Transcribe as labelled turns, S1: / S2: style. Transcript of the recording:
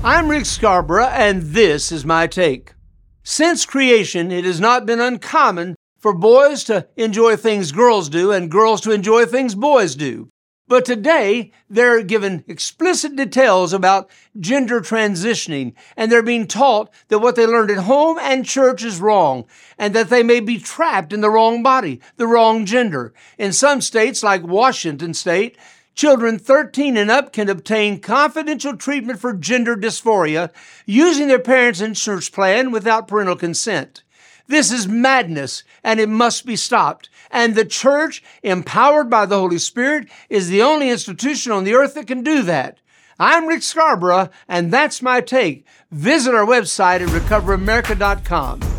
S1: I'm Rick Scarborough, and this is my take. Since creation, it has not been uncommon for boys to enjoy things girls do and girls to enjoy things boys do. But today, they're given explicit details about gender transitioning, and they're being taught that what they learned at home and church is wrong, and that they may be trapped in the wrong body, the wrong gender. In some states, like Washington State, children 13 and up can obtain confidential treatment for gender dysphoria using their parents' insurance plan without parental consent. This is madness, and it must be stopped. And the church, empowered by the Holy Spirit, is the only institution on the earth that can do that. I'm Rick Scarborough, and that's my take. Visit our website at recoveramerica.com.